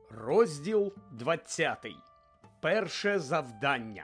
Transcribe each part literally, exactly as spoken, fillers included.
Розділ двадцятий. Перше завдання.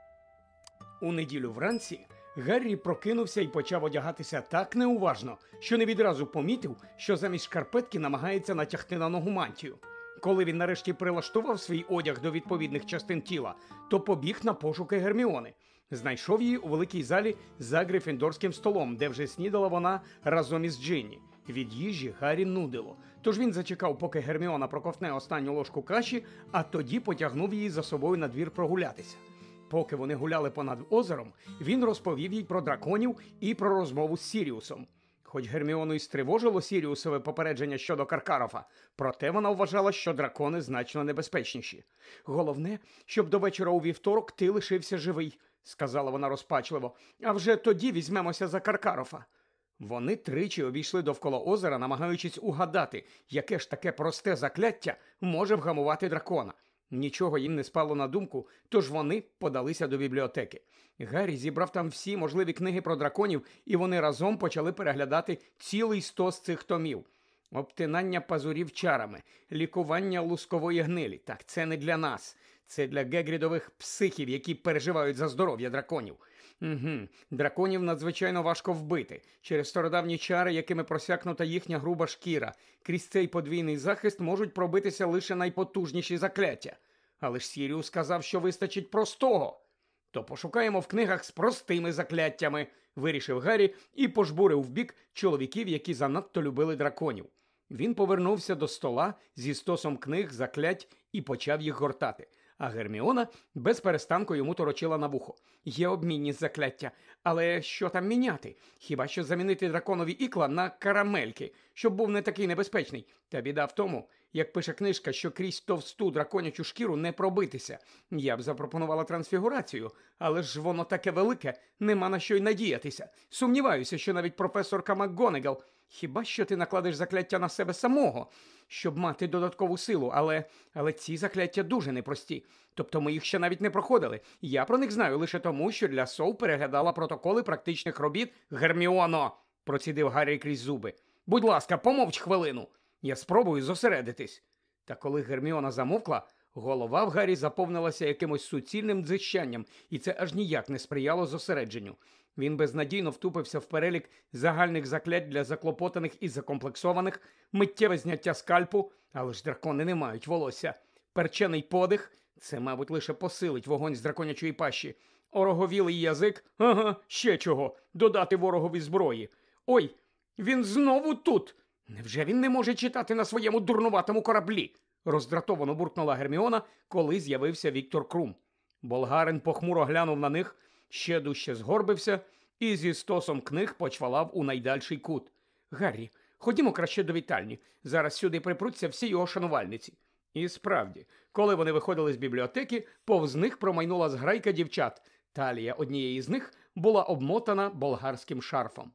У неділю вранці Гаррі прокинувся і почав одягатися так неуважно, що не відразу помітив, що замість шкарпетки намагається натягти на ногу мантію. Коли він нарешті прилаштував свій одяг до відповідних частин тіла, то побіг на пошуки Герміони. Знайшов її у великій залі за грифіндорським столом, де вже снідала вона разом із Джинні. Від їжі Гаррі нудило, тож він зачекав, поки Герміона проковтне останню ложку каші, а тоді потягнув її за собою на двір прогулятися. Поки вони гуляли понад озером, він розповів їй про драконів і про розмову з Сіріусом. Хоч Герміону і стривожило Сіріусове попередження щодо Каркарофа, проте вона вважала, що дракони значно небезпечніші. «Головне, щоб до вечора у вівторок ти лишився живий», – сказала вона розпачливо, – «а вже тоді візьмемося за Каркарофа». Вони тричі обійшли довкола озера, намагаючись угадати, яке ж таке просте закляття може вгамувати дракона. Нічого їм не спало на думку, тож вони подалися до бібліотеки. Гаррі зібрав там всі можливі книги про драконів, і вони разом почали переглядати цілий стос цих томів. Обтинання пазурів чарами, лікування лускової гнилі. Так, це не для нас. Це для гегрідових психів, які переживають за здоров'я драконів. Угу. Драконів надзвичайно важко вбити. Через стародавні чари, якими просякнута їхня груба шкіра. Крізь цей подвійний захист можуть пробитися лише найпотужніші закляття. Але ж Сіріус сказав, що вистачить простого. То пошукаємо в книгах з простими закляттями, вирішив Гаррі і пожбурив вбік чоловіків, які занадто любили драконів. Він повернувся до стола зі стосом книг, заклять і почав їх гортати. А Герміона без перестанку йому торочила на вухо. Є обмінні закляття, але що там міняти? Хіба що замінити драконові ікла на карамельки, щоб був не такий небезпечний. Та біда в тому, як пише книжка, що крізь товсту драконячу шкіру не пробитися. Я б запропонувала трансфігурацію, але ж воно таке велике, нема на що й надіятися. Сумніваюся, що навіть професорка МакГонагал. Хіба що ти накладеш закляття на себе самого, щоб мати додаткову силу, але, але ці закляття дуже непрості. Тобто ми їх ще навіть не проходили. Я про них знаю лише тому, що для Сов переглядала протоколи практичних робіт. Герміоно, процідив Гаррі крізь зуби. Будь ласка, помовч хвилину. Я спробую зосередитись. Та коли Герміона замовкла, голова в Гаррі заповнилася якимось суцільним дзищанням, і це аж ніяк не сприяло зосередженню. Він безнадійно втупився в перелік загальних заклять для заклопотаних і закомплексованих, миттєве зняття скальпу, але ж дракони не мають волосся, перчений подих – це, мабуть, лише посилить вогонь з драконячої пащі, ороговілий язик – ага, ще чого, додати ворогові зброї. Ой, він знову тут! Невже він не може читати на своєму дурнуватому кораблі? Роздратовано буркнула Герміона, коли з'явився Віктор Крум. Болгарин похмуро глянув на них, ще дужче згорбився і зі стосом книг почвалав у найдальший кут. «Гаррі, ходімо краще до вітальні. Зараз сюди припруться всі його шанувальниці». І справді, коли вони виходили з бібліотеки, повз них промайнула зграйка дівчат. Талія однієї з них була обмотана болгарським шарфом.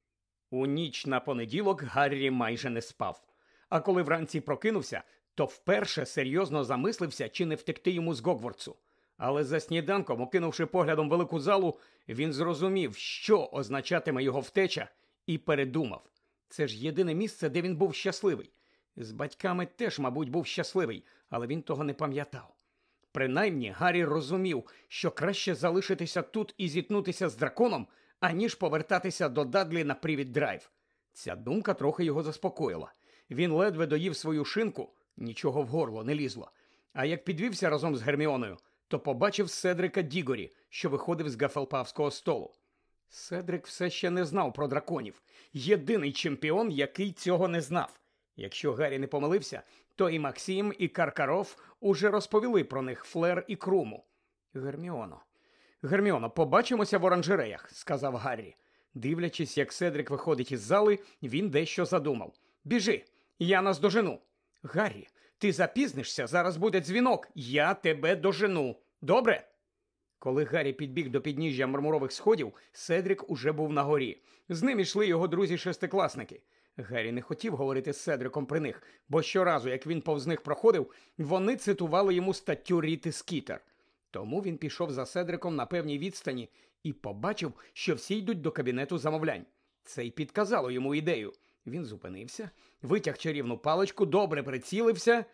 У ніч на понеділок Гаррі майже не спав. А коли вранці прокинувся, то вперше серйозно замислився, чи не втекти йому з Гогвартсу. Але за сніданком, окинувши поглядом велику залу, він зрозумів, що означатиме його втеча, і передумав. Це ж єдине місце, де він був щасливий. З батьками теж, мабуть, був щасливий, але він того не пам'ятав. Принаймні, Гаррі розумів, що краще залишитися тут і зіткнутися з драконом, аніж повертатися до Дадлі на Привід-драйв. Ця думка трохи його заспокоїла. Він ледве доїв свою шинку, нічого в горло не лізло. А як підвівся разом з Герміоною, то побачив Седрика Дігорі, що виходив з гафелпавського столу. Седрик все ще не знав про драконів. Єдиний чемпіон, який цього не знав. Якщо Гаррі не помилився, то і Максим, і Каркароф уже розповіли про них Флер і Круму. «Герміоно, Герміоно, побачимося в оранжереях», – сказав Гаррі. Дивлячись, як Седрик виходить із зали, він дещо задумав. «Біжи, я наздожену». «Гаррі, ти запізнишся, зараз буде дзвінок, я тебе дожену. Добре?» Коли Гаррі підбіг до підніжжя мармурових сходів, Седрик уже був на горі. З ним ішли його друзі-шестикласники. Гаррі не хотів говорити з Седриком при них, бо щоразу, як він повз них проходив, вони цитували йому статтю Ріти Скітер. Тому він пішов за Седриком на певній відстані і побачив, що всі йдуть до кабінету замовлянь. Це й підказало йому ідею. Він зупинився, витяг чарівну паличку, добре прицілився.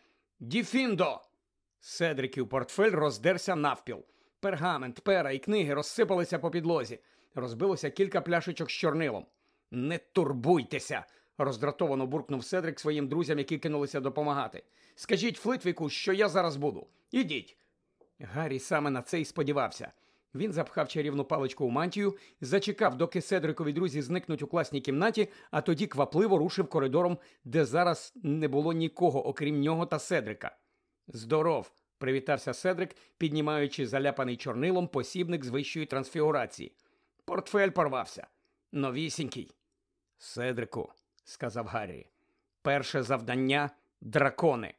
Діфіндо! Седриків портфель роздерся навпіл. Пергамент, пера і книги розсипалися по підлозі. Розбилося кілька пляшечок з чорнилом. «Не турбуйтеся!» – роздратовано буркнув Седрик своїм друзям, які кинулися допомагати. «Скажіть Флитвіку, що я зараз буду. Ідіть!» Гаррі саме на це й сподівався. Він запхав чарівну паличку у мантію, зачекав, доки Седрикові друзі зникнуть у класній кімнаті, а тоді квапливо рушив коридором, де зараз не було нікого, окрім нього та Седрика. «Здоров!» – привітався Седрик, піднімаючи заляпаний чорнилом посібник з вищої трансфігурації. «Портфель порвався. Новісінький». «Седрику», – сказав Гаррі, – «перше завдання – дракони».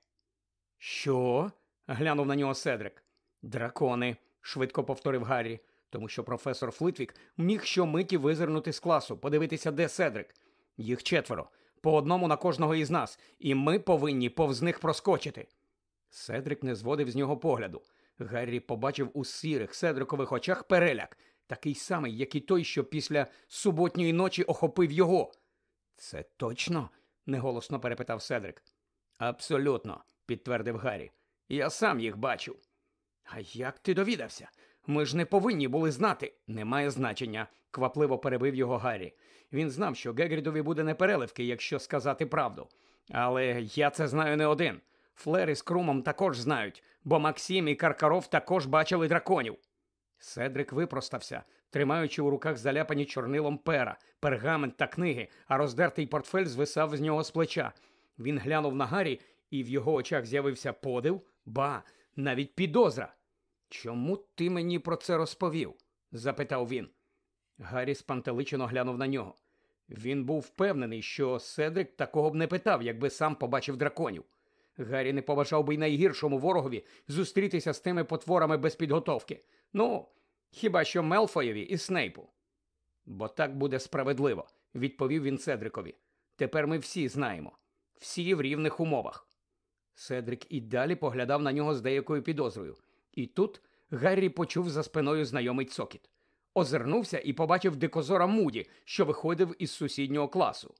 «Що?» – глянув на нього Седрик. «Дракони», – швидко повторив Гаррі, тому що професор Флитвік міг щомиті визирнути з класу, подивитися, де Седрик. «Їх четверо, по одному на кожного із нас, і ми повинні повз них проскочити». Седрик не зводив з нього погляду. Гаррі побачив у сірих Седрикових очах переляк, такий самий, як і той, що після суботньої ночі охопив його. «Це точно?» – неголосно перепитав Седрик. «Абсолютно», – підтвердив Гаррі. «Я сам їх бачив». «А як ти довідався? Ми ж не повинні були знати». «Немає значення», – квапливо перебив його Гаррі. Він знав, що Гегрідові буде непереливки, якщо сказати правду. «Але я це знаю не один. Флер із Крумом також знають, бо Максим і Каркаров також бачили драконів». Седрик випростався, тримаючи у руках заляпані чорнилом пера, пергамент та книги, а роздертий портфель звисав з нього з плеча. Він глянув на Гаррі, і в його очах з'явився подив, ба, навіть підозра. «Чому ти мені про це розповів?» – запитав він. Гаррі спантеличено глянув на нього. Він був впевнений, що Седрик такого б не питав, якби сам побачив драконів. Гаррі не побажав би й найгіршому ворогові зустрітися з тими потворами без підготовки. Ну, хіба що Мелфоєві і Снейпу. «Бо так буде справедливо», – відповів він Седрикові. «Тепер ми всі знаємо. Всі в рівних умовах». Седрик і далі поглядав на нього з деякою підозрою. І тут Гаррі почув за спиною знайомий цокіт. Озирнувся і побачив дикозора Муді, що виходив із сусіднього класу.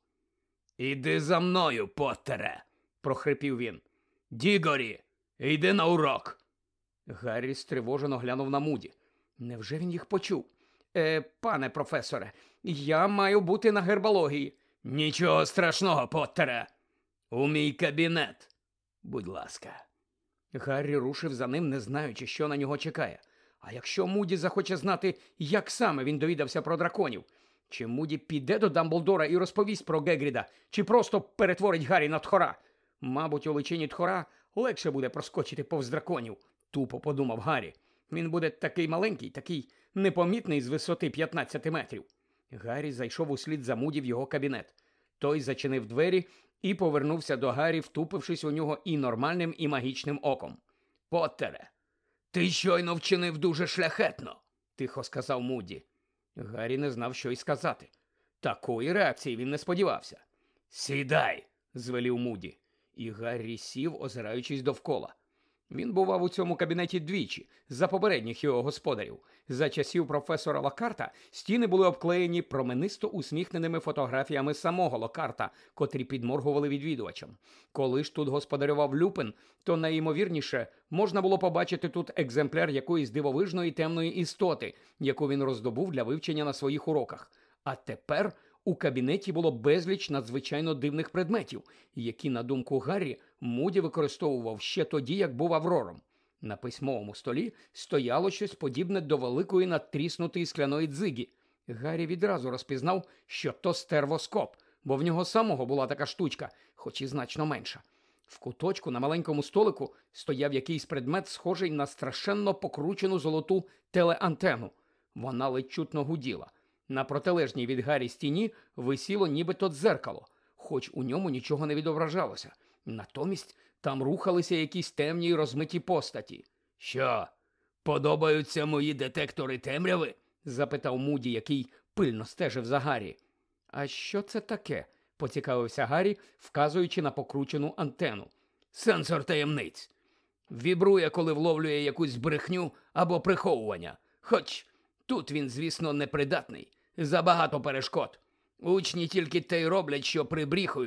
«Іди за мною, Поттере!» – прохрипів він. «Дігорі, йди на урок!» Гаррі стривожено глянув на Муді. Невже він їх почув? «Е, пане професоре, я маю бути на гербології». «Нічого страшного, Поттере! У мій кабінет, будь ласка». Гаррі рушив за ним, не знаючи, що на нього чекає. А якщо Муді захоче знати, як саме він довідався про драконів? Чи Муді піде до Дамблдора і розповість про Гегріда, чи просто перетворить Гаррі на тхора? Мабуть, у личині тхора легше буде проскочити повз драконів, тупо подумав Гаррі. Він буде такий маленький, такий непомітний з висоти п'ятнадцяти метрів. Гаррі зайшов услід за Муді в його кабінет. Той зачинив двері і повернувся до Гаррі, втупившись у нього і нормальним, і магічним оком. «Поттере, ти щойно вчинив дуже шляхетно», – тихо сказав Муді. Гаррі не знав, що й сказати. Такої реакції він не сподівався. «Сідай», – звелів Муді. І Гаррі сів, озираючись довкола. Він бував у цьому кабінеті двічі, за попередніх його господарів. За часів професора Локарта стіни були обклеєні променисто усміхненими фотографіями самого Локарта, котрі підморгували відвідувачам. Коли ж тут господарював Люпин, то найімовірніше можна було побачити тут екземпляр якоїсь дивовижної темної істоти, яку він роздобув для вивчення на своїх уроках. А тепер у кабінеті було безліч надзвичайно дивних предметів, які, на думку Гаррі, Муді використовував ще тоді, як був Аврором. На письмовому столі стояло щось подібне до великої надтріснутої скляної дзигі. Гаррі відразу розпізнав, що то стервоскоп, бо в нього самого була така штучка, хоч і значно менша. В куточку на маленькому столику стояв якийсь предмет, схожий на страшенно покручену золоту телеантену. Вона ледь чутно гуділа. На протилежній від Гаррі стіні висіло нібито дзеркало, хоч у ньому нічого не відображалося. Натомість там рухалися якісь темні й розмиті постаті. «Що, подобаються мої детектори темряви?» – запитав Муді, який пильно стежив за Гаррі. «А що це таке?» – поцікавився Гаррі, вказуючи на покручену антену. «Сенсор таємниць. Вібрує, коли вловлює якусь брехню або приховування. Хоч тут він, звісно, непридатний. Забагато перешкод. Учні тільки те й роблять, що прибріхують.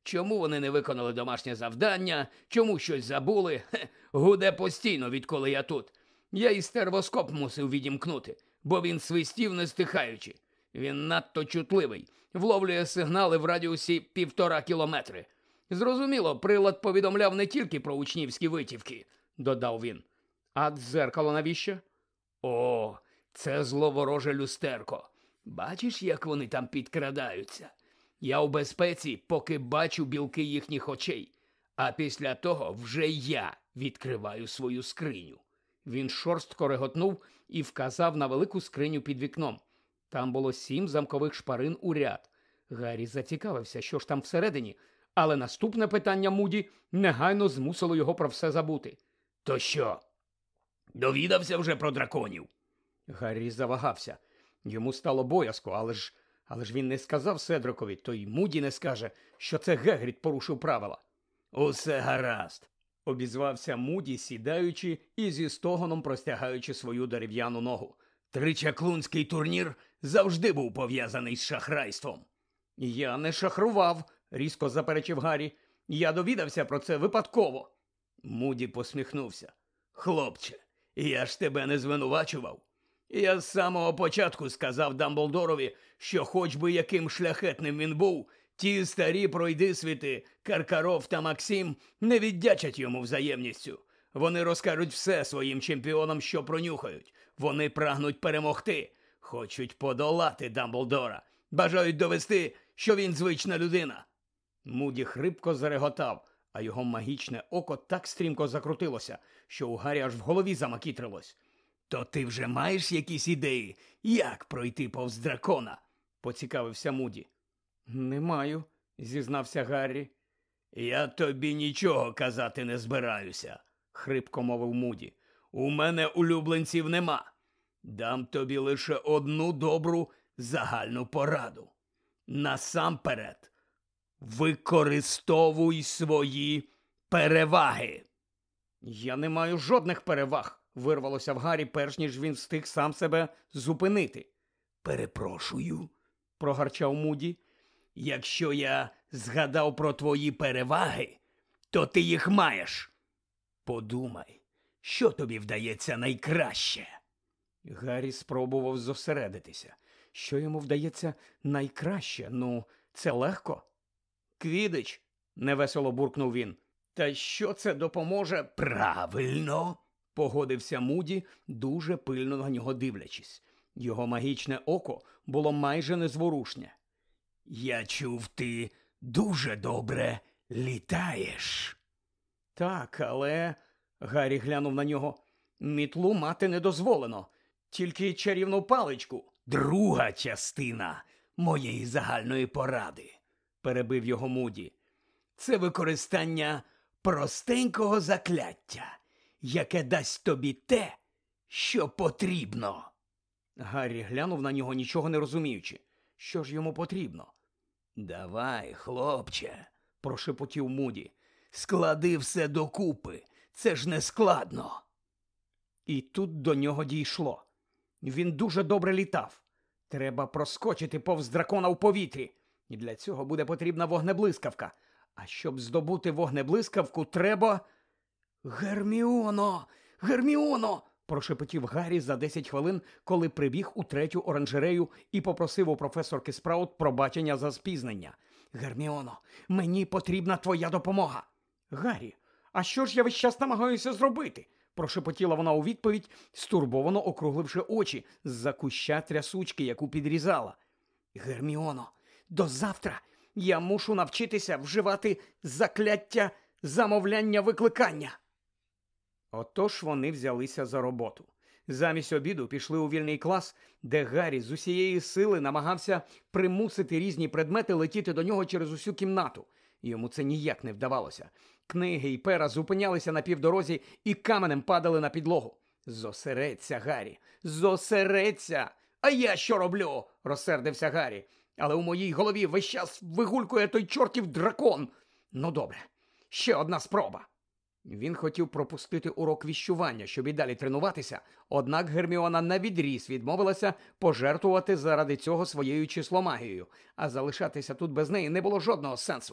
Чому вони не виконали домашнє завдання, чому щось забули? Хе, гуде постійно, відколи я тут. Я і стервоскоп мусив відімкнути, бо він свистів не стихаючи. Він надто чутливий, вловлює сигнали в радіусі півтора кілометри. Зрозуміло, прилад повідомляв не тільки про учнівські витівки, додав він. А дзеркало навіщо? О, це зловороже люстерко. Бачиш, як вони там підкрадаються? Я у безпеці, поки бачу білки їхніх очей. А після того вже я відкриваю свою скриню. Він шорстко реготнув і вказав на велику скриню під вікном. Там було сім замкових шпарин у ряд. Гаррі зацікавився, що ж там всередині, але наступне питання Муді негайно змусило його про все забути. То що? Довідався вже про драконів? Гаррі завагався. Йому стало боязко, але ж, але ж він не сказав Седрикові, то й Муді не скаже, що це Гегрід порушив правила. Усе гаразд, обізвався Муді, сідаючи і зі стогоном простягаючи свою дерев'яну ногу. Тричаклунський турнір завжди був пов'язаний з шахрайством. Я не шахрував, різко заперечив Гаррі. Я довідався про це випадково. Муді посміхнувся. Хлопче, я ж тебе не звинувачував. Я з самого початку сказав Дамблдорові, що хоч би яким шляхетним він був, ті старі пройдисвіти, Каркаров та Максим, не віддячать йому взаємністю. Вони розкажуть все своїм чемпіонам, що пронюхають. Вони прагнуть перемогти, хочуть подолати Дамблдора, бажають довести, що він звична людина. Муді хрипко зареготав, а його магічне око так стрімко закрутилося, що у Гаррі аж в голові замакітрилось. «То ти вже маєш якісь ідеї, як пройти повз дракона?» – поцікавився Муді. «Не маю», – зізнався Гаррі. «Я тобі нічого казати не збираюся», – хрипко мовив Муді. «У мене улюбленців нема. Дам тобі лише одну добру загальну пораду. Насамперед, використовуй свої переваги». «Я не маю жодних переваг», – вирвалося в Гаррі, перш ніж він встиг сам себе зупинити. «Перепрошую», – прогарчав Муді. «Якщо я згадав про твої переваги, то ти їх маєш. Подумай, що тобі вдається найкраще?» Гаррі спробував зосередитися. Що йому вдається найкраще? Ну, це легко. «Квідич», – невесело буркнув він. «Та що це допоможе?» «Правильно», – погодився Муді, дуже пильно на нього дивлячись. Його магічне око було майже незворушне. «Я чув, ти дуже добре літаєш». «Так, але...» – Гаррі глянув на нього. «Мітлу мати не дозволено, тільки чарівну паличку». «Друга частина моєї загальної поради», – перебив його Муді. «Це використання простенького закляття, яке дасть тобі те, що потрібно». Гаррі глянув на нього, нічого не розуміючи. Що ж йому потрібно? «Давай, хлопче», – прошепотів Муді, – «склади все докупи, це ж не складно». І тут до нього дійшло. Він дуже добре літав. Треба проскочити повз дракона в повітрі. І для цього буде потрібна вогнеблискавка. А щоб здобути вогнеблискавку, треба... «Герміоно! Герміоно!» – прошепотів Гаррі за десять хвилин, коли прибіг у третю оранжерею і попросив у професорки Спраут пробачення за спізнення. «Герміоно, мені потрібна твоя допомога!» «Гаррі, а що ж я весь час намагаюся зробити?» – прошепотіла вона у відповідь, стурбовано округливши очі з-за куща трясучки, яку підрізала. «Герміоно, до завтра я мушу навчитися вживати закляття замовляння-викликання». Отож вони взялися за роботу. Замість обіду пішли у вільний клас, де Гаррі з усієї сили намагався примусити різні предмети летіти до нього через усю кімнату. Йому це ніяк не вдавалося. Книги і пера зупинялися на півдорозі і каменем падали на підлогу. «Зосередься, Гаррі, зосередься!» «А я що роблю?» – розсердився Гаррі. «Але у моїй голові весь час вигулькує той чортів дракон!» «Ну добре, ще одна спроба!» Він хотів пропустити урок віщування, щоб і далі тренуватися, однак Герміона навідріз відмовилася пожертвувати заради цього своєю числомагією, а залишатися тут без неї не було жодного сенсу.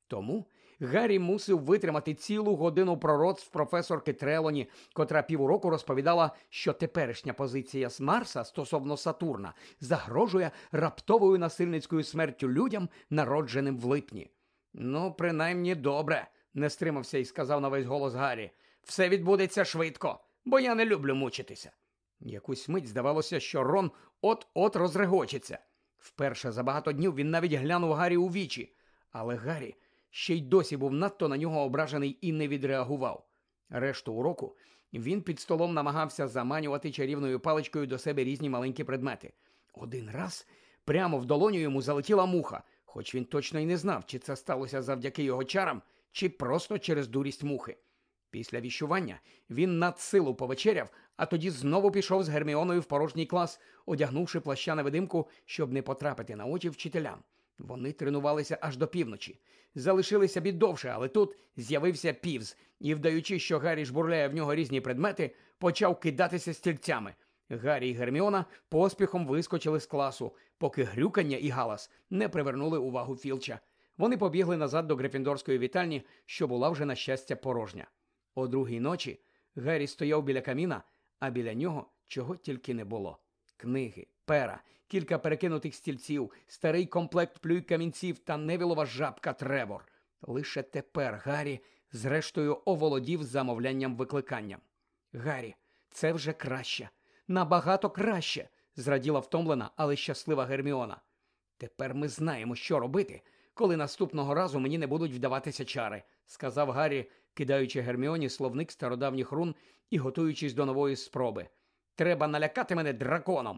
Тому Гаррі мусив витримати цілу годину пророцтв професорки Трелоні, котра півроку розповідала, що теперішня позиція з Марса стосовно Сатурна загрожує раптовою насильницькою смертю людям, народженим в липні. «Ну, принаймні, добре», – не стримався і сказав на весь голос Гаррі. «Все відбудеться швидко, бо я не люблю мучитися». Якусь мить здавалося, що Рон от-от розрегочеться. Вперше за багато днів він навіть глянув Гаррі у вічі. Але Гаррі ще й досі був надто на нього ображений і не відреагував. Решту уроку він під столом намагався заманювати чарівною паличкою до себе різні маленькі предмети. Один раз прямо в долоню йому залетіла муха, хоч він точно й не знав, чи це сталося завдяки його чарам, чи просто через дурість мухи. Після віщування він надсилу повечеряв, а тоді знову пішов з Герміоною в порожній клас, одягнувши плаща-невидимку, щоб не потрапити на очі вчителям. Вони тренувалися аж до півночі. Залишилися б і довше, але тут з'явився Півз і, вдаючи, що Гаррі жбурляє в нього різні предмети, почав кидатися стільцями. Гаррі і Герміона поспіхом вискочили з класу, поки грюкання і галас не привернули увагу Філча. Вони побігли назад до Грифіндорської вітальні, що була вже, на щастя, порожня. О другій ночі Гаррі стояв біля каміна, а біля нього чого тільки не було. Книги, пера, кілька перекинутих стільців, старий комплект плюй-камінців та невілова жабка Тревор. Лише тепер Гаррі, зрештою, оволодів замовлянням викликанням. «Гаррі, це вже краще, набагато краще», – зраділа втомлена, але щаслива Герміона. «Тепер ми знаємо, що робити, коли наступного разу мені не будуть вдаватися чари», – сказав Гаррі, кидаючи Герміоні словник стародавніх рун і готуючись до нової спроби. «Треба налякати мене драконом».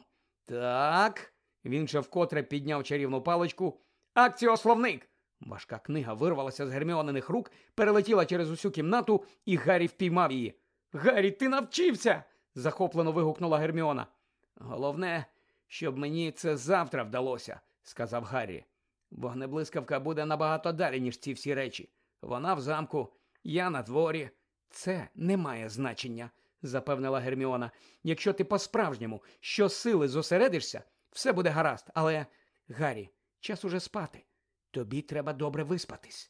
«Так», – він же вкотре підняв чарівну паличку. «Акціословник!» Важка книга вирвалася з Герміониних рук, перелетіла через усю кімнату, і Гаррі впіймав її. «Гаррі, ти навчився!» – захоплено вигукнула Герміона. «Головне, щоб мені це завтра вдалося», – сказав Гаррі. «Вогнеблискавка буде набагато далі, ніж ці всі речі. Вона в замку, я на дворі». «Це не має значення», – запевнила Герміона. «Якщо ти по-справжньому щосили зосередишся, все буде гаразд. Але, Гаррі, час уже спати. Тобі треба добре виспатись».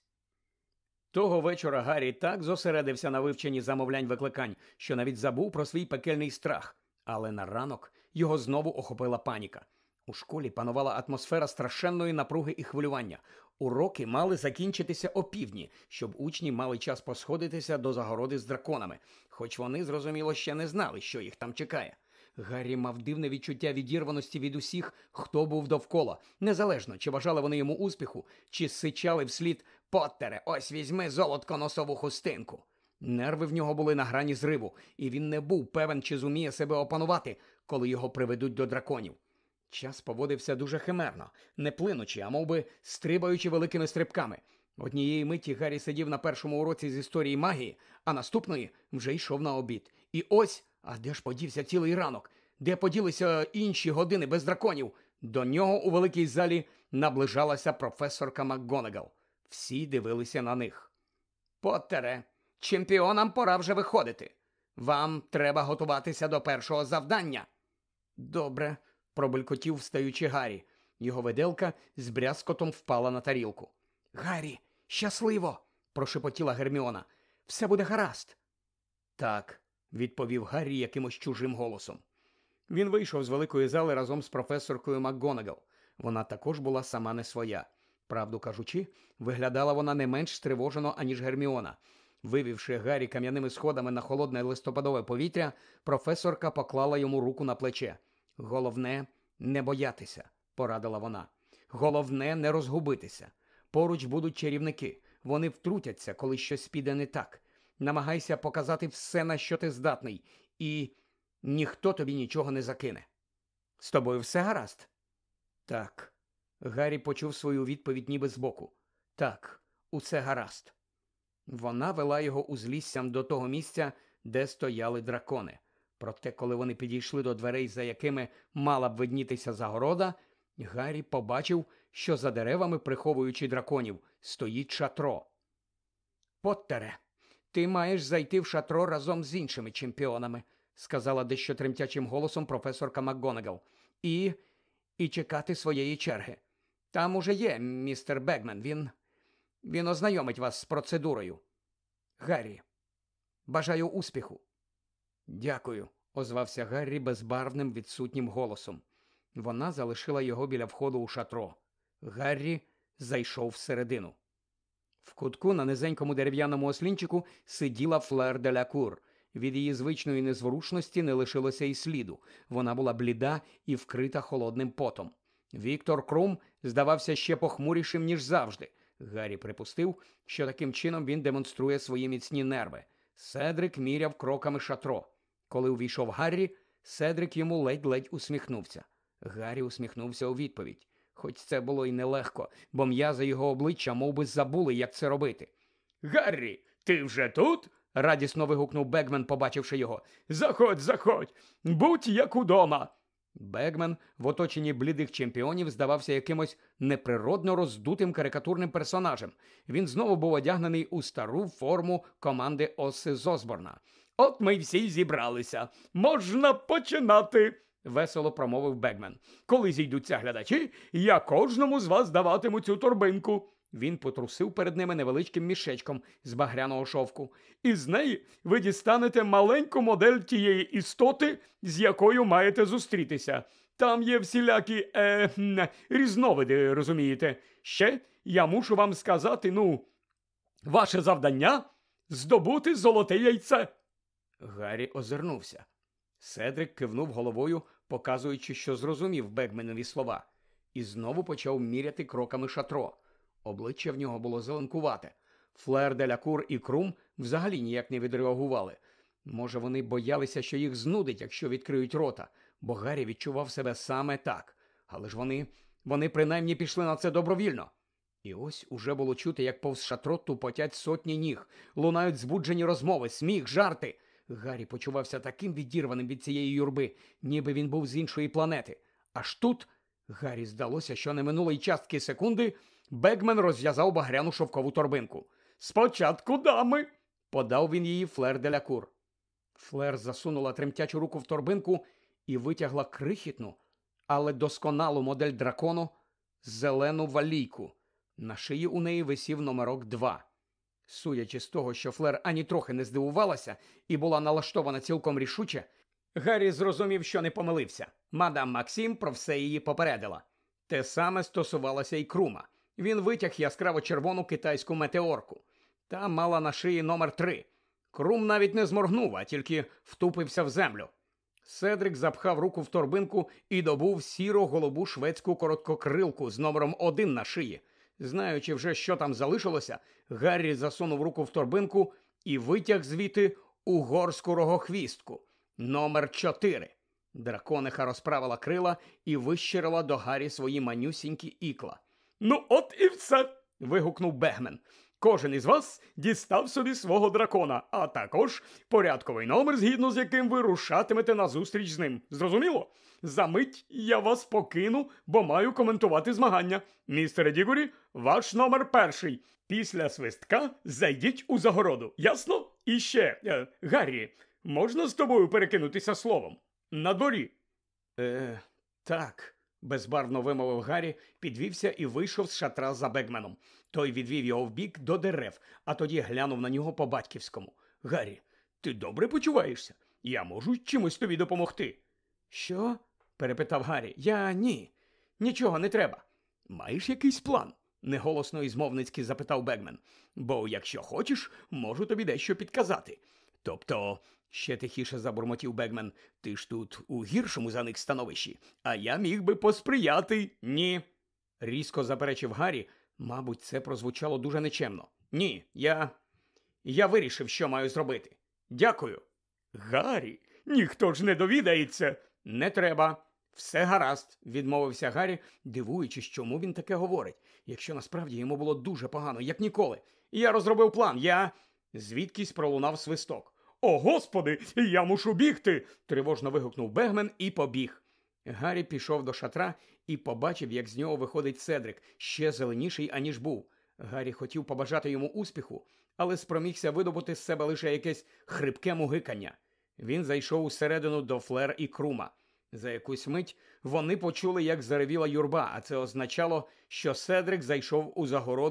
Того вечора Гаррі так зосередився на вивченні замовлянь викликань, що навіть забув про свій пекельний страх. Але на ранок його знову охопила паніка. У школі панувала атмосфера страшенної напруги і хвилювання. Уроки мали закінчитися опівдні, щоб учні мали час посходитися до загороди з драконами, хоч вони, зрозуміло, ще не знали, що їх там чекає. Гаррі мав дивне відчуття відірваності від усіх, хто був довкола, незалежно, чи бажали вони йому успіху, чи сичали вслід «Поттере, ось візьми золотко-носову хустинку». Нерви в нього були на грані зриву, і він не був певен, чи зуміє себе опанувати, коли його приведуть до драконів. Час поводився дуже химерно, не плинучи, а мов би стрибаючи великими стрибками. Однієї миті Гаррі сидів на першому уроці з історії магії, а наступної вже йшов на обід. І ось, а де ж подівся цілий ранок? Де поділися інші години без драконів? До нього у великій залі наближалася професорка МакГонагал. Всі дивилися на них. «Поттере, чемпіонам пора вже виходити. Вам треба готуватися до першого завдання». «Добре», – пробелькотів, встаючи Гаррі. Його виделка з брязкотом впала на тарілку. «Гаррі, щасливо!» – прошепотіла Герміона. «Все буде гаразд». «Так», – відповів Гаррі якимось чужим голосом. Він вийшов з великої зали разом з професоркою МакГонагал. Вона також була сама не своя. Правду кажучи, виглядала вона не менш стривожено, аніж Герміона. Вивівши Гаррі кам'яними сходами на холодне листопадове повітря, професорка поклала йому руку на плече. «Головне – не боятися», – порадила вона. «Головне – не розгубитися. Поруч будуть чарівники. Вони втрутяться, коли щось піде не так. Намагайся показати все, на що ти здатний, і ніхто тобі нічого не закине. З тобою все гаразд?» «Так». Гаррі почув свою відповідь ніби збоку. «Так, усе гаразд». Вона вела його узліссям до того місця, де стояли дракони. Проте, коли вони підійшли до дверей, за якими мала б виднітися загорода, Гаррі побачив, що за деревами, приховуючи драконів, стоїть шатро. «Поттере, ти маєш зайти в шатро разом з іншими чемпіонами», – сказала дещо тремтячим голосом професорка МакГонагал. «І... і чекати своєї черги. Там уже є містер Бегмен, він... Він ознайомить вас з процедурою. Гаррі, бажаю успіху. Дякую, озвався Гаррі безбарвним відсутнім голосом. Вона залишила його біля входу у шатро. Гаррі зайшов всередину. В кутку на низенькому дерев'яному ослінчику сиділа Флер де ля Кур. Від її звичної незворушності не лишилося й сліду. Вона була бліда і вкрита холодним потом. Віктор Крум здавався ще похмурішим, ніж завжди. Гаррі припустив, що таким чином він демонструє свої міцні нерви. Седрик міряв кроками шатро. Коли увійшов Гаррі, Седрик йому ледь-ледь усміхнувся. Гаррі усміхнувся у відповідь. Хоч це було й нелегко, бо м'язи його обличчя мов би, забули, як це робити. «Гаррі, ти вже тут?» – радісно вигукнув Бегмен, побачивши його. «Заходь, заходь! Будь як удома!» Бегмен в оточенні блідих чемпіонів здавався якимось неприродно роздутим карикатурним персонажем. Він знову був одягнений у стару форму команди Оси Зосборна. «От ми й всі зібралися. Можна починати!» – весело промовив Бегмен. «Коли зійдуться глядачі, я кожному з вас даватиму цю торбинку». Він потрусив перед ними невеличким мішечком з багряного шовку. «І з неї ви дістанете маленьку модель тієї істоти, з якою маєте зустрітися. Там є всілякі, е, різновиди, розумієте. Ще я мушу вам сказати, ну, ваше завдання – здобути золоте яйце». Гаррі озирнувся. Седрик кивнув головою, показуючи, що зрозумів Бегменові слова. І знову почав міряти кроками шатро. Обличчя в нього було зеленкувате. Флер де ля Кур і Крум взагалі ніяк не відреагували. Може, вони боялися, що їх знудить, якщо відкриють рота, бо Гаррі відчував себе саме так. Але ж вони, вони принаймні пішли на це добровільно. І ось уже було чути, як повз шатро тупотять сотні ніг, лунають збуджені розмови, сміх, жарти. Гаррі почувався таким відірваним від цієї юрби, ніби він був з іншої планети. Аж тут Гаррі здалося, що не минуло й частки секунди, Бегмен розв'язав багряну шовкову торбинку. «Спочатку дами!» – подав він її Флер де ля Кур. Флер засунула тремтячу руку в торбинку і витягла крихітну, але досконалу модель дракону – зелену валійку. На шиї у неї висів номерок два. Судячи з того, що Флер ані трохи не здивувалася і була налаштована цілком рішуче, Гаррі зрозумів, що не помилився. Мадам Максим про все її попередила. Те саме стосувалося й Крума. Він витяг яскраво-червону китайську метеорку. Та мала на шиї номер три. Крум навіть не зморгнув, а тільки втупився в землю. Седрик запхав руку в торбинку і добув сіро-голубу шведську короткокрилку з номером один на шиї. Знаючи вже, що там залишилося, Гаррі засунув руку в торбинку і витяг звідти угорську рогохвістку. Номер чотири. Дракониха розправила крила і вищирила до Гаррі свої манюсінькі ікла. «Ну от і все!» – вигукнув Бегмен. «Кожен із вас дістав собі свого дракона, а також порядковий номер, згідно з яким ви рушатимете на зустріч з ним. Зрозуміло? Замить я вас покину, бо маю коментувати змагання. Містере Дігорі, ваш номер перший. Після свистка зайдіть у загороду. Ясно? І ще, е, Гаррі, можна з тобою перекинутися словом? На дворі?» «Е, так», – безбарвно вимовив Гаррі, підвівся і вийшов з шатра за Бегменом. Той відвів його вбік до дерев, а тоді глянув на нього по-батьківському. «Гаррі, ти добре почуваєшся? Я можу чимось тобі допомогти?» «Що?» – перепитав Гаррі. «Я ні. Нічого не треба». «Маєш якийсь план?» – неголосно і змовницьки запитав Бегмен. «Бо, якщо хочеш, можу тобі дещо підказати». «Тобто...» – ще тихіше забурмотів Бегмен. «Ти ж тут у гіршому за них становищі, а я міг би посприяти». «Ні», – різко заперечив Гаррі. Мабуть, це прозвучало дуже нечемно. «Ні, я... я вирішив, що маю зробити. Дякую». «Гаррі, ніхто ж не довідається». «Не треба. Все гаразд», – відмовився Гаррі, дивуючись, чому він таке говорить, якщо насправді йому було дуже погано, як ніколи. «Я розробив план, я...» Звідкись пролунав свисток. «О, Господи, я мушу бігти!» – тривожно вигукнув Бегмен і побіг. Гаррі пішов до шатра і побачив, як з нього виходить Седрик, ще зеленіший, аніж був. Гаррі хотів побажати йому успіху, але спромігся видобути з себе лише якесь хрипке мугикання. Він зайшов усередину до Флер і Крума. За якусь мить вони почули, як заревіла юрба, а це означало, що Седрик зайшов у загороду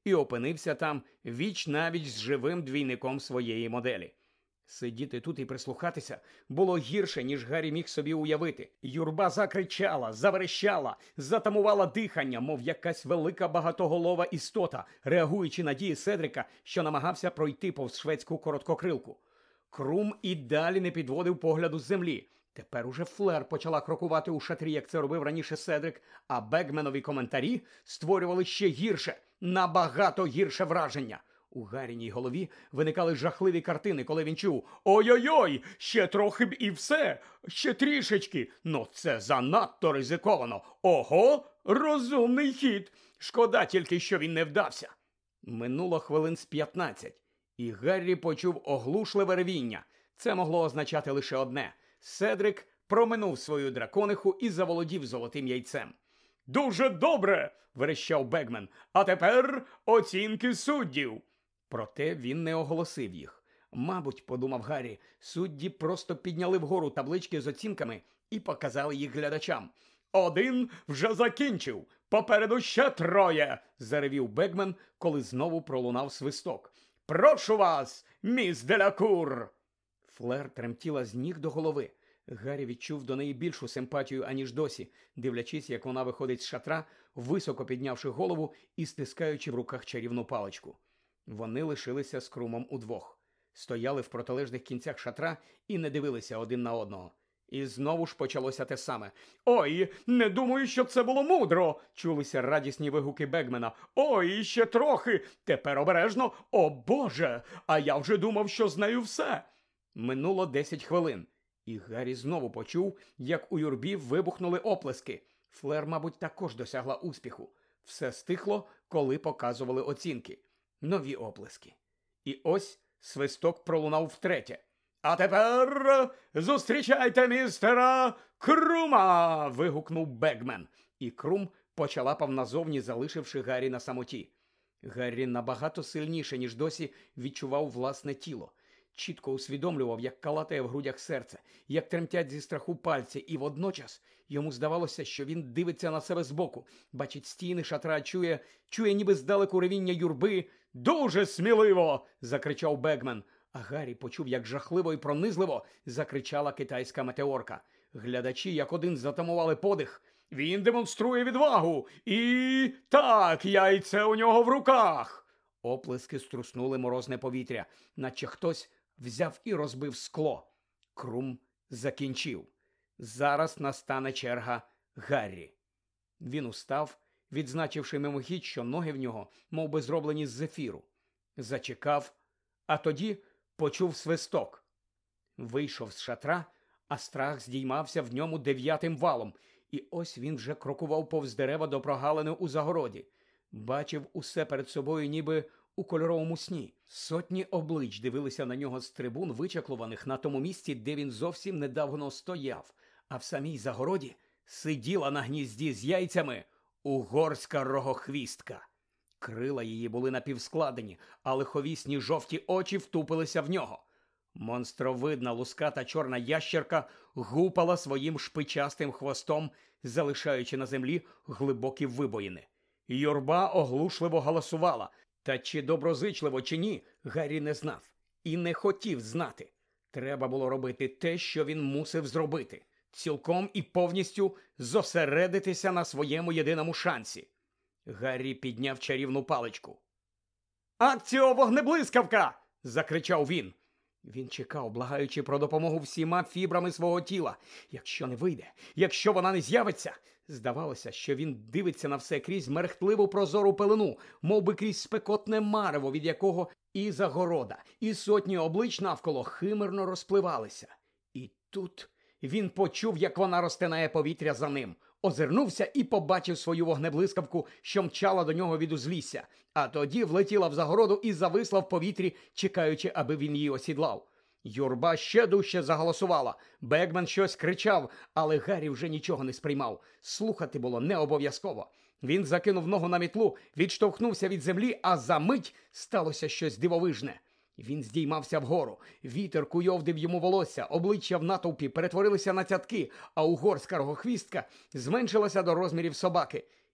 і опинився там віч-навіч з живим двійником своєї моделі. Сидіти тут і прислухатися було гірше, ніж Гаррі міг собі уявити. Юрба закричала, заверещала, затамувала дихання, мов якась велика багатоголова істота, реагуючи на дії Седрика, що намагався пройти повз шведську короткокрилку. Крум і далі не підводив погляду з землі. Тепер уже Флер почала крокувати у шатрі, як це робив раніше Седрик, а Бегменові коментарі створювали ще гірше, набагато гірше враження. У Гарріній голові виникали жахливі картини, коли він чув: «Ой-ой-ой, ще трохи б і все, ще трішечки, но це занадто ризиковано. Ого, розумний хід, шкода тільки, що він не вдався». Минуло хвилин з п'ятнадцять, і Гаррі почув оглушливе ревіння. Це могло означати лише одне – Седрик проминув свою дракониху і заволодів золотим яйцем. «Дуже добре!» – верещав Бегмен. «А тепер оцінки суддів!» Проте він не оголосив їх. Мабуть, подумав Гаррі, судді просто підняли вгору таблички з оцінками і показали їх глядачам. «Один вже закінчив! Попереду ще троє!» – заревів Бегмен, коли знову пролунав свисток. «Прошу вас, міс Делякур!» Флер тремтіла з ніг до голови. Гаррі відчув до неї більшу симпатію, аніж досі, дивлячись, як вона виходить з шатра, високо піднявши голову і стискаючи в руках чарівну паличку. Вони лишилися з Крумом удвох. Стояли в протилежних кінцях шатра і не дивилися один на одного. І знову ж почалося те саме. «Ой, не думаю, що це було мудро!» – чулися радісні вигуки Бегмена. «Ой, ще трохи! Тепер обережно! О, Боже! А я вже думав, що з нею все!» Минуло десять хвилин. І Гаррі знову почув, як у юрбі вибухнули оплески. Флер, мабуть, також досягла успіху. Все стихло, коли показували оцінки. Нові оплески. І ось свисток пролунав втретє. «А тепер зустрічайте містера Крума!» – вигукнув Бегмен. І Крум почалапав назовні, залишивши Гаррі на самоті. Гаррі набагато сильніше, ніж досі, відчував власне тіло. Чітко усвідомлював, як калатає в грудях серце, як тремтять зі страху пальці, і водночас йому здавалося, що він дивиться на себе збоку, бачить стіни шатра, чує, чує ніби здалеку ревіння юрби. «Дуже сміливо!» – закричав Бегмен. А Гаррі почув, як жахливо і пронизливо закричала китайська метеорка. Глядачі як один затамували подих. «Він демонструє відвагу! І так, яйце у нього в руках!» Оплески струснули морозне повітря, наче хтось взяв і розбив скло. Крум закінчив. Зараз настане черга Гаррі. Він устав, відзначивши мимохідь, що ноги в нього мов би зроблені з зефіру. Зачекав, а тоді почув свисток. Вийшов з шатра, а страх здіймався в ньому дев'ятим валом, і ось він вже крокував повз дерева до прогалини у загороді. Бачив усе перед собою ніби у кольоровому сні. Сотні облич дивилися на нього з трибун, вичаклуваних на тому місці, де він зовсім недавно стояв. А в самій загороді сиділа на гнізді з яйцями угорська рогохвістка. Крила її були напівскладені, а лиховісні жовті очі втупилися в нього. Монстровидна луската чорна ящерка гупала своїм шпичастим хвостом, залишаючи на землі глибокі вибоїни. Юрба оглушливо галасувала, та чи доброзичливо, чи ні, Гаррі не знав. І не хотів знати. Треба було робити те, що він мусив зробити. Цілком і повністю зосередитися на своєму єдиному шансі. Гаррі підняв чарівну паличку. «Акціо вогнеблискавка!» – закричав він. Він чекав, благаючи про допомогу всіма фібрами свого тіла. Якщо не вийде, якщо вона не з'явиться. Здавалося, що він дивиться на все крізь мерехтливу прозору пелену, мов би крізь спекотне марево, від якого і загорода, і сотні облич навколо химерно розпливалися. І тут він почув, як вона розтинає повітря за ним. Озирнувся і побачив свою вогнеблискавку, що мчала до нього від узлісся, а тоді влетіла в загороду і зависла в повітрі, чекаючи, аби він її осідлав. Юрба ще дужче заголосувала. Бегмен щось кричав, але Гаррі вже нічого не сприймав. Слухати було не обов'язково. Він закинув ногу на мітлу, відштовхнувся від землі, а за мить сталося щось дивовижне. Він здіймався вгору, вітер куйовдив йому волосся, обличчя в натовпі перетворилися на цятки, а угорська рогохвістка зменшилася до розмірів собаки.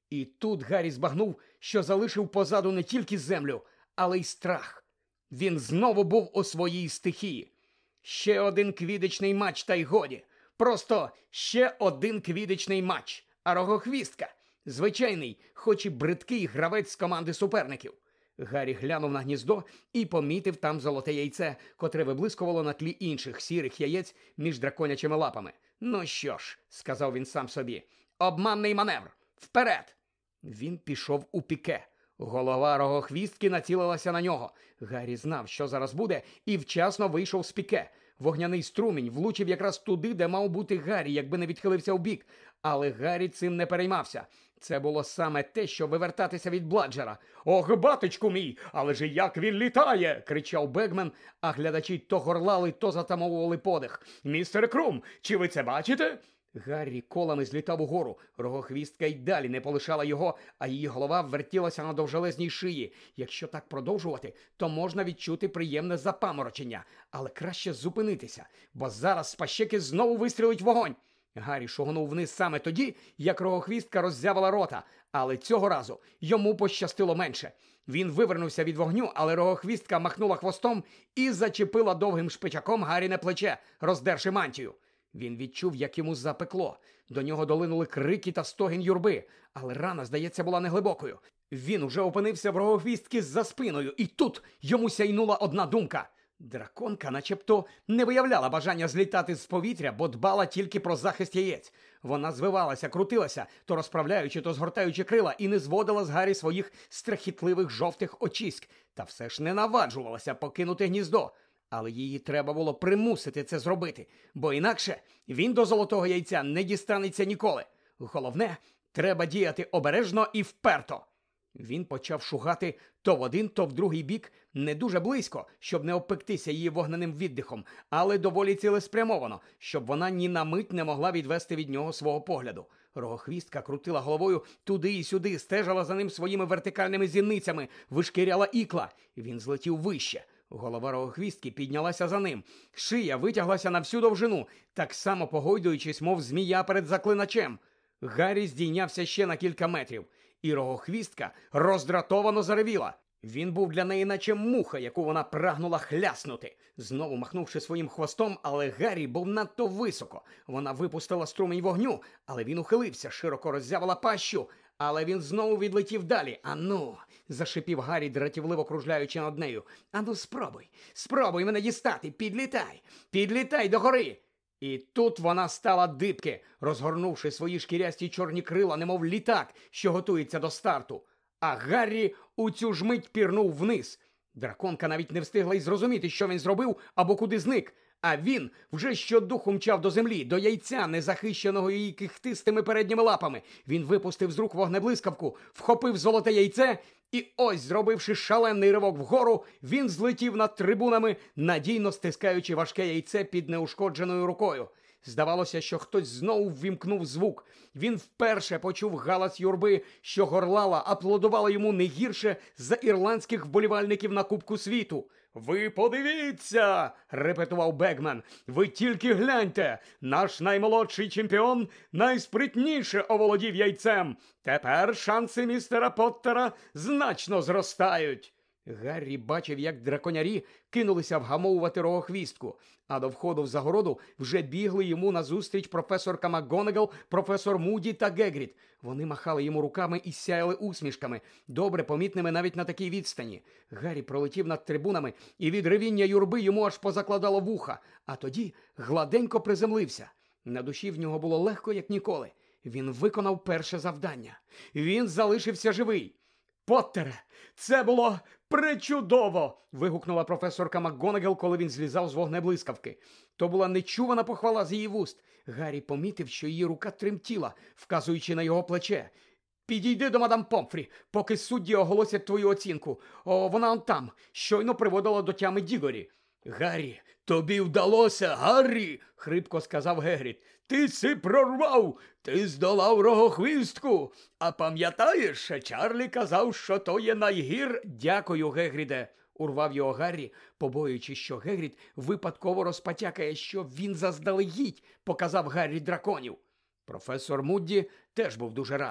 І тут Гаррі збагнув, що залишив позаду не тільки землю, але й страх. Він знову був у своїй стихії. Ще один квідичний матч, та й годі. Просто ще один квідичний матч. А Рогохвістка – звичайний, хоч і бридкий гравець з команди суперників. Гаррі глянув на гніздо і помітив там золоте яйце, котре виблискувало на тлі інших сірих яєць між драконячими лапами. «Ну що ж», – сказав він сам собі, – «обманний маневр! Вперед!» Він пішов у піке. Голова Рогохвістки націлилася на нього. Гаррі знав, що зараз буде, і вчасно вийшов з піке. Вогняний струмінь влучив якраз туди, де мав бути Гаррі, якби не відхилився вбік. Але Гаррі цим не переймався. Це було саме те, що вивертатися від Бладжера. «Ох, батечку мій, але ж як він літає!» – кричав Бегмен, а глядачі то горлали, то затамовували подих. «Містер Крум, чи ви це бачите?» Гаррі колами злітав угору. Рогохвістка й далі не полишала його, а її голова вертілася на довжелезній шиї. Якщо так продовжувати, то можна відчути приємне запаморочення. Але краще зупинитися, бо зараз з пащеки знову вистрілить вогонь. Гаррі шугнув вниз саме тоді, як Рогохвістка роззявила рота. Але цього разу йому пощастило менше. Він вивернувся від вогню, але Рогохвістка махнула хвостом і зачепила довгим шпичаком Гаррі на плече, роздерши мантію. Він відчув, як йому запекло. До нього долинули крики та стогін юрби, але рана, здається, була неглибокою. Він уже опинився в Рогохвістки за спиною, і тут йому сяйнула одна думка. Драконка начебто не виявляла бажання злітати з повітря, бо дбала тільки про захист яєць. Вона звивалася, крутилася, то розправляючи, то згортаючи крила, і не зводила з Гаррі своїх страхітливих жовтих очіськ, та все ж не наваджувалася покинути гніздо. Але її треба було примусити це зробити, бо інакше він до золотого яйця не дістанеться ніколи. Головне, треба діяти обережно і вперто. Він почав шугати то в один, то в другий бік, не дуже близько, щоб не обпектися її вогненим віддихом, але доволі цілеспрямовано, щоб вона ні на мить не могла відвести від нього свого погляду. Рогохвістка крутила головою туди і сюди, стежила за ним своїми вертикальними зіницями, вишкіряла ікла. Він злетів вище. Голова Рогохвістки піднялася за ним. Шия витяглася на всю довжину, так само погойдуючись, мов змія перед заклиначем. Гаррі здійнявся ще на кілька метрів, і Рогохвістка роздратовано заревіла. Він був для неї наче муха, яку вона прагнула хляснути. Знову махнувши своїм хвостом, але Гаррі був надто високо. Вона випустила струмінь вогню, але він ухилився, широко роззявила пащу. Але він знову відлетів далі. «Ану!» – зашипів Гаррі, дратівливо кружляючи над нею. «Ану, спробуй! Спробуй мене дістати! Підлітай! Підлітай догори!» І тут вона стала дибки, розгорнувши свої шкірясті чорні крила, немов літак, що готується до старту. А Гаррі у цю ж мить пірнув вниз. Драконка навіть не встигла й зрозуміти, що він зробив або куди зник. А він вже щодуху мчав до землі, до яйця, незахищеного її кихтистими передніми лапами. Він випустив з рук вогнеблискавку, вхопив золоте яйце, і ось, зробивши шалений ривок вгору, він злетів над трибунами, надійно стискаючи важке яйце під неушкодженою рукою. Здавалося, що хтось знову ввімкнув звук. Він вперше почув галас юрби, що горлала, аплодувала йому не гірше за ірландських вболівальників на Кубку світу. «Ви подивіться!» – репетував Бегмен. «Ви тільки гляньте! Наш наймолодший чемпіон найспритніше оволодів яйцем! Тепер шанси містера Поттера значно зростають!» Гаррі бачив, як драконярі кинулися вгамовувати Рогохвістку, а до входу в загороду вже бігли йому назустріч професорка МакГонагал, професор Муді та Гегрід. Вони махали йому руками і сяяли усмішками, добре помітними навіть на такій відстані. Гаррі пролетів над трибунами, і від ревіння юрби йому аж позакладало вуха, а тоді гладенько приземлився. На душі в нього було легко, як ніколи. Він виконав перше завдання. Він залишився живий. «Поттере, це було пречудово!» – вигукнула професорка МакГонагал, коли він злізав з вогнеблискавки. То була нечувана похвала з її вуст. Гаррі помітив, що її рука тремтіла, вказуючи на його плече. «Підійди до мадам Помфрі, поки судді оголосять твою оцінку. О, вона он там, щойно приводила до тями Дігорі». «Гаррі, тобі вдалося, Гаррі!» – хрипко сказав Гегрід. «Ти си прорвав! Ти здолав Рогохвістку! А пам'ятаєш, Чарлі казав, що то є найгір...» «Дякую, Гегріде!» – урвав його Гаррі, побоюючись, що Гегрід випадково розпотякає, що він заздалегідь показав Гаррі драконів. Професор Мудді теж був дуже радий.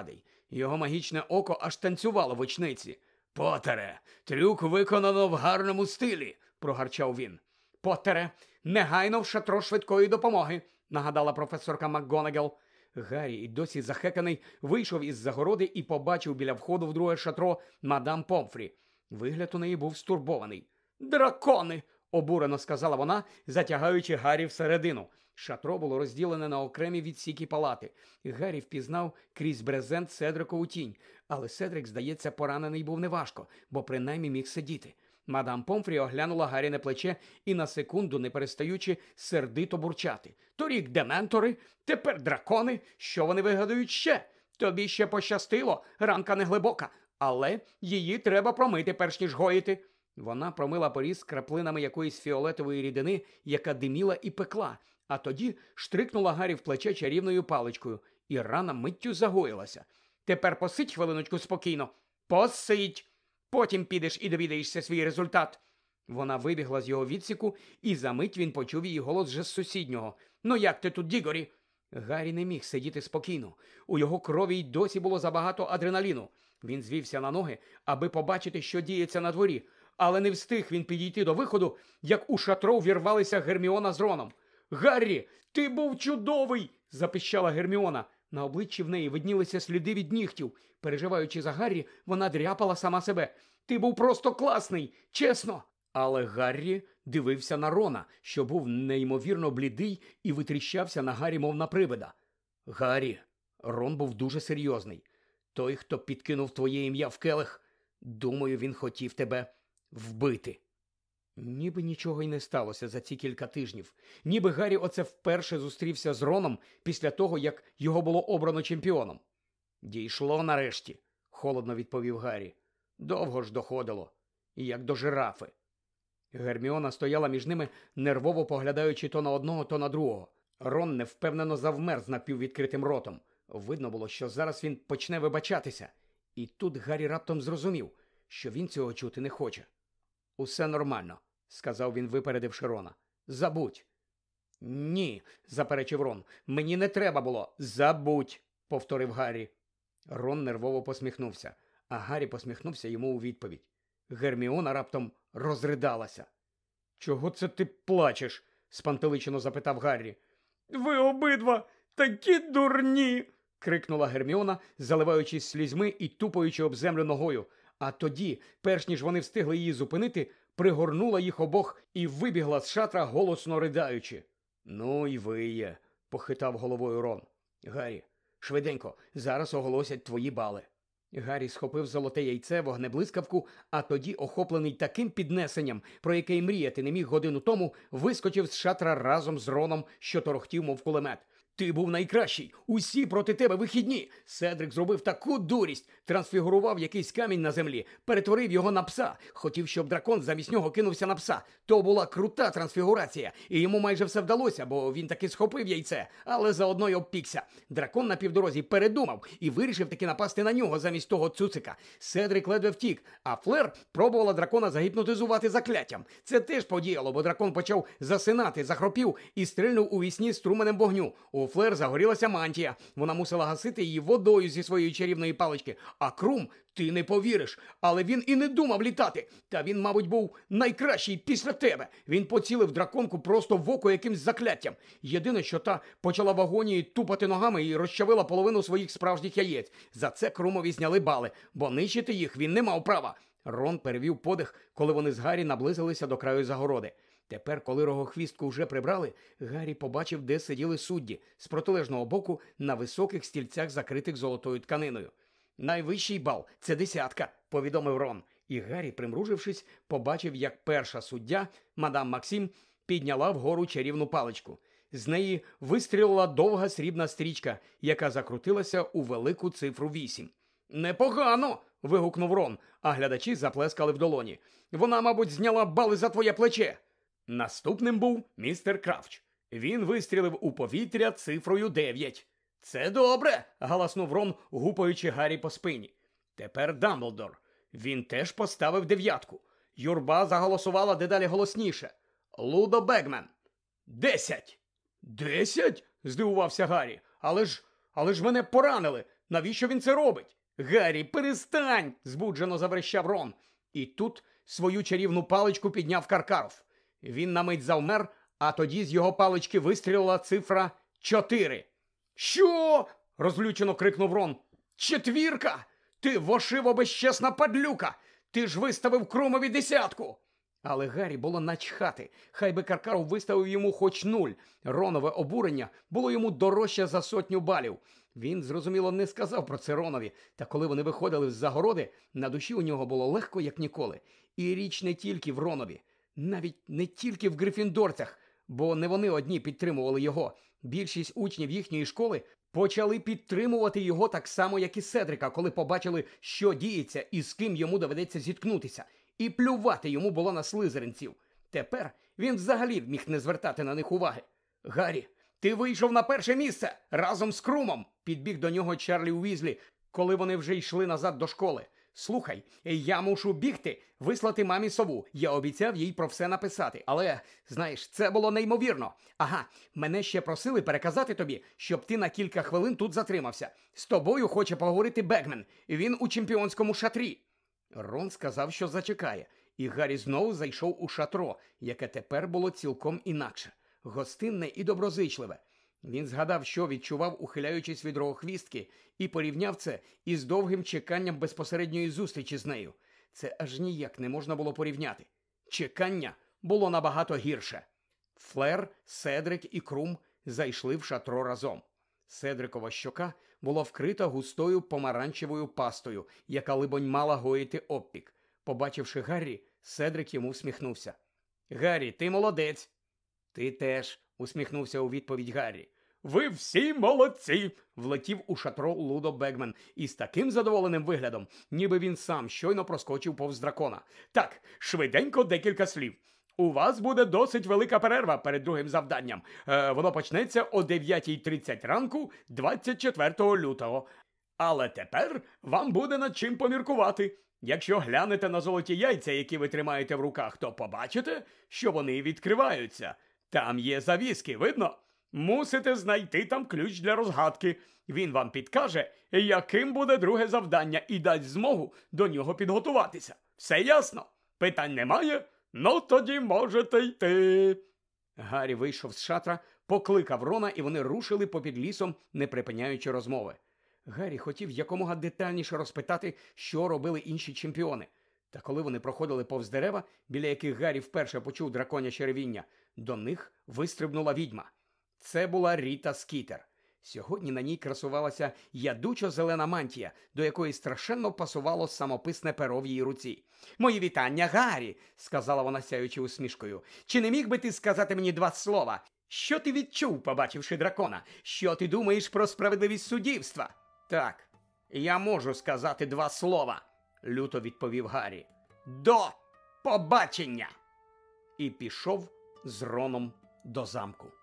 Його магічне око аж танцювало в очниці. «Потере, трюк виконано в гарному стилі», – прогарчав він. «Поттере, негайно в шатро швидкої допомоги», – нагадала професорка МакГонагал. Гаррі, і досі захеканий, вийшов із загороди і побачив біля входу в друге шатро мадам Помфрі. Вигляд у неї був стурбований. «Дракони!» – обурено сказала вона, затягаючи Гаррі всередину. Шатро було розділене на окремі відсіки палати. Гаррі впізнав крізь брезент Седрикову тінь. Але Седрик, здається, поранений був неважко, бо принаймні міг сидіти. Мадам Помфрі оглянула Гаррі плече і на секунду, не перестаючи, сердито бурчати. «Торік дементори, тепер дракони. Що вони вигадують ще? Тобі ще пощастило, ранка не глибока, але її треба промити, перш ніж гоїти». Вона промила поріз краплинами якоїсь фіолетової рідини, яка диміла і пекла, а тоді штрикнула Гаррі в плече чарівною паличкою, і рана миттю загоїлася. «Тепер посидь хвилиночку спокійно. Посидь! Потім підеш і довідаєшся свій результат». Вона вибігла з його відсіку, і за мить він почув її голос вже з сусіднього. «Ну як ти тут, Дігорі?» Гаррі не міг сидіти спокійно. У його крові й досі було забагато адреналіну. Він звівся на ноги, аби побачити, що діється на дворі. Але не встиг він підійти до виходу, як у шатро ввірвалися Герміона з Роном. «Гаррі, ти був чудовий!» – запищала Герміона. На обличчі в неї виднілися сліди від нігтів. Переживаючи за Гаррі, вона дряпала сама себе. «Ти був просто класний! Чесно!» Але Гаррі дивився на Рона, що був неймовірно блідий і витріщався на Гаррі, мов на привида. «Гаррі!» – Рон був дуже серйозний. «Той, хто підкинув твоє ім'я в келих, думаю, він хотів тебе вбити». Ніби нічого й не сталося за ці кілька тижнів. Ніби Гаррі оце вперше зустрівся з Роном після того, як його було обрано чемпіоном. «Дійшло нарешті», – холодно відповів Гаррі. «Довго ж доходило. Як до жирафи». Герміона стояла між ними, нервово поглядаючи то на одного, то на другого. Рон невпевнено завмер з напіввідкритим ротом. Видно було, що зараз він почне вибачатися. І тут Гаррі раптом зрозумів, що він цього чути не хоче. «Усе нормально», – сказав він, випередивши Рона. «Забудь». «Ні», – заперечив Рон, – «мені не треба було». «Забудь», – повторив Гаррі. Рон нервово посміхнувся, а Гаррі посміхнувся йому у відповідь. Герміона раптом розридалася. «Чого це ти плачеш?» – спантеличено запитав Гаррі. «Ви обидва такі дурні!» – крикнула Герміона, заливаючись слізьми і тупаючи об землю ногою. А тоді, перш ніж вони встигли її зупинити, пригорнула їх обох і вибігла з шатра, голосно ридаючи. «Ну й виє», – похитав головою Рон. «Гаррі, швиденько, зараз оголосять твої бали». Гаррі схопив золоте яйце, вогнеблискавку, а тоді, охоплений таким піднесенням, про яке й мріяти не міг годину тому, вискочив з шатра разом з Роном, що торохтів, мов кулемет. «Ти був найкращий! Усі проти тебе вихідні! Седрик зробив таку дурість! Трансфігурував якийсь камінь на землі, перетворив його на пса. Хотів, щоб дракон замість нього кинувся на пса. То була крута трансфігурація, і йому майже все вдалося, бо він таки схопив яйце, але заодно й обпікся. Дракон на півдорозі передумав і вирішив таки напасти на нього замість того цуцика. Седрик ледве втік, а Флер пробувала дракона загіпнотизувати закляттям. Це теж подіяло, бо дракон почав засинати, захропів і стрільнув у вісні струменем вогню. У Флер загорілася мантія. Вона мусила гасити її водою зі своєї чарівної палички. А Крум, ти не повіриш, але він і не думав літати. Та він, мабуть, був найкращий після тебе. Він поцілив драконку просто в око якимсь закляттям. Єдине, що та почала в агонії тупати ногами і розчавила половину своїх справжніх яєць. За це Крумові зняли бали, бо нищити їх він не мав права. Рон перевів подих, коли вони з Гаррі наблизилися до краю загороди. Тепер, коли Рогохвістку вже прибрали, Гаррі побачив, де сиділи судді, з протилежного боку на високих стільцях, закритих золотою тканиною. «Найвищий бал – це десятка», – повідомив Рон. І Гаррі, примружившись, побачив, як перша суддя, мадам Максим, підняла вгору чарівну паличку. З неї вистрілила довга срібна стрічка, яка закрутилася у велику цифру вісім. «Непогано!» – вигукнув Рон, а глядачі заплескали в долоні. «Вона, мабуть, зняла бали за твоє плече!» Наступним був містер Кравч. Він вистрілив у повітря цифрою дев'ять. «Це добре!» – галаснув Рон, гупаючи Гаррі по спині. Тепер Дамблдор. Він теж поставив дев'ятку. Юрба заголосувала дедалі голосніше. Лудо Бегмен. «Десять!» «Десять?» – здивувався Гаррі. «Але ж, але ж мене поранили! Навіщо він це робить?» Гаррі, перестань! Збуджено заверещав Рон. І тут свою чарівну паличку підняв Каркаров. Він на мить завмер, а тоді з його палички вистрілила цифра чотири. «Що?» – розлючено крикнув Рон. «Четвірка! Ти вошиво безчесна падлюка! Ти ж виставив Крумові десятку!» Але Гаррі було начхати. Хай би Каркаров виставив йому хоч нуль. Ронове обурення було йому дорожче за сотню балів. Він, зрозуміло, не сказав про це Ронові, та коли вони виходили з загороди, на душі у нього було легко, як ніколи. І річ не тільки в Ронові, навіть не тільки в грифіндорцях, бо не вони одні підтримували його. Більшість учнів їхньої школи почали підтримувати його так само, як і Седрика, коли побачили, що діється і з ким йому доведеться зіткнутися. І плювати йому було на слизеринців. Тепер він взагалі міг не звертати на них уваги. «Гаррі, ти вийшов на перше місце разом з Крумом!» – підбіг до нього Чарлі Уізлі, коли вони вже йшли назад до школи. «Слухай, я мушу бігти, вислати мамі сову. Я обіцяв їй про все написати. Але, знаєш, це було неймовірно. Ага, мене ще просили переказати тобі, щоб ти на кілька хвилин тут затримався. З тобою хоче поговорити Бегмен. Він у чемпіонському шатрі». Рон сказав, що зачекає, і Гаррі знову зайшов у шатро, яке тепер було цілком інакше. Гостинне і доброзичливе. Він згадав, що відчував, ухиляючись від рогохвістки, і порівняв це із довгим чеканням безпосередньої зустрічі з нею. Це аж ніяк не можна було порівняти. Чекання було набагато гірше. Флер, Седрик і Крум зайшли в шатро разом. Седрикова щока була вкрита густою помаранчевою пастою, яка, либонь, мала гоїти опік. Побачивши Гаррі, Седрик йому всміхнувся. «Гаррі, ти молодець!» «Ти теж», – усміхнувся у відповідь Гаррі. «Ви всі молодці!» – влетів у шатро Лудо Бегмен із таким задоволеним виглядом, ніби він сам щойно проскочив повз дракона. «Так, швиденько декілька слів. У вас буде досить велика перерва перед другим завданням. Е, воно почнеться о дев'ятій тридцять ранку двадцять четвертого лютого. Але тепер вам буде над чим поміркувати. Якщо глянете на золоті яйця, які ви тримаєте в руках, то побачите, що вони відкриваються. Там є завіски, видно? Мусите знайти там ключ для розгадки. Він вам підкаже, яким буде друге завдання, і дасть змогу до нього підготуватися. Все ясно? Питань немає? Ну тоді можете йти». Гаррі вийшов з шатра, покликав Рона, і вони рушили попід лісом, не припиняючи розмови. Гаррі хотів якомога детальніше розпитати, що робили інші чемпіони. Та коли вони проходили повз дерева, біля яких Гаррі вперше почув драконяче ревіння, до них вистрибнула відьма. Це була Ріта Скітер. Сьогодні на ній красувалася ядучо-зелена мантія, до якої страшенно пасувало самописне перо в її руці. «Мої вітання, Гаррі!» – сказала вона, сяючи усмішкою. «Чи не міг би ти сказати мені два слова? Що ти відчув, побачивши дракона? Що ти думаєш про справедливість суддівства?» «Так, я можу сказати два слова», – люто відповів Гаррі. «До побачення!» І пішов з Роном до замку.